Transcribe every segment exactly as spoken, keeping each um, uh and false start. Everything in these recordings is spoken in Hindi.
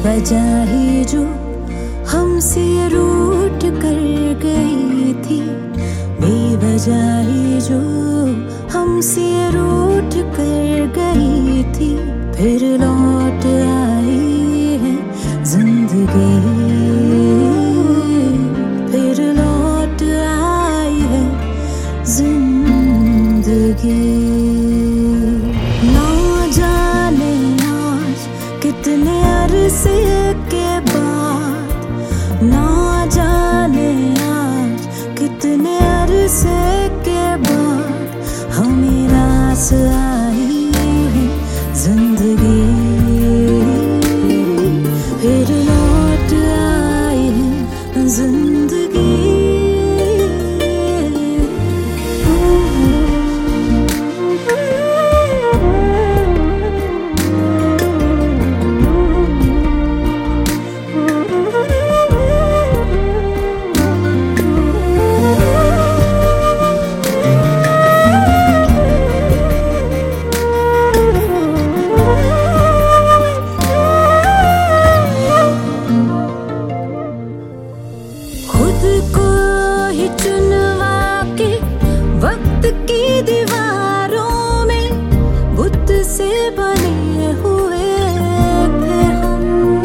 बेवजह ही जो हमसे रूठ कर गई थी, बेवजह ही जो हमसे रूठ कर गई थी, फिर लौट आई है जिंदगी, फिर लौट आई है जिंदगी। ना जाने आज कितने अरसे के बाद, ना जाने आज कितने अरसे के बाद हमें रास आई है जिंदगी, फिर लौट आई है जिंदगी। वक्त की दीवारों में बुत से बने हुए थे हम,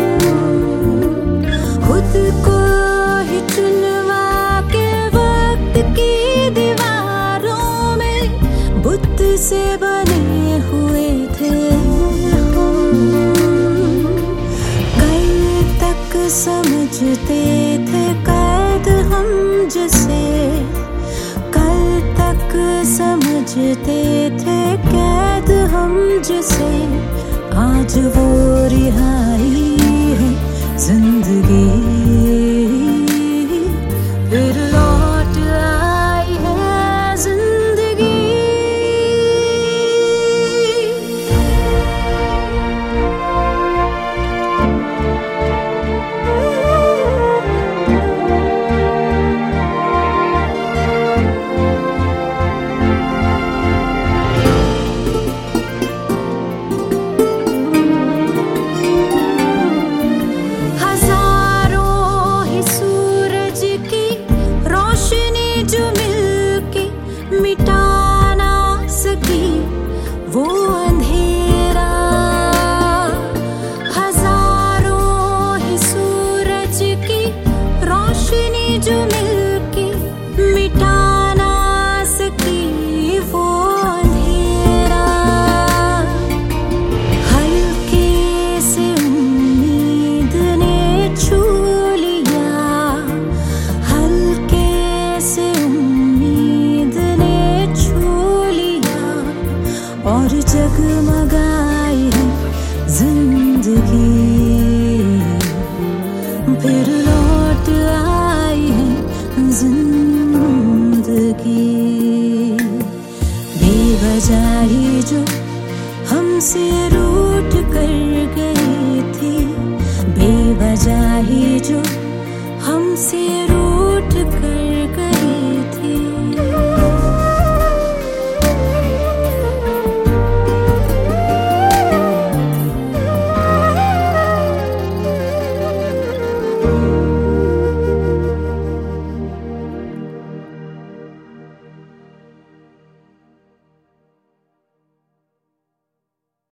खुद को ही चुनवा के वक्त की दीवारों में बुत से बने हुए थे हम। कल तक समझते थे कैद हम जिसे, समझते थे कैद हम जिसे, आज वो रिहाई है जिंदगी, फिर लौट आई है जिंदगी। मिटा ना सकी वो अंधेरा, हजारों ही सूरज की रोशनी जो मिलके मिटा ना सकी वो अंधेरा। हल्के से उम्मीद ने छू लिया, हल्के से और जगमगाई है जिंदगी, फिर लौट आई है जिंदगी। बेवजह ही जो हमसे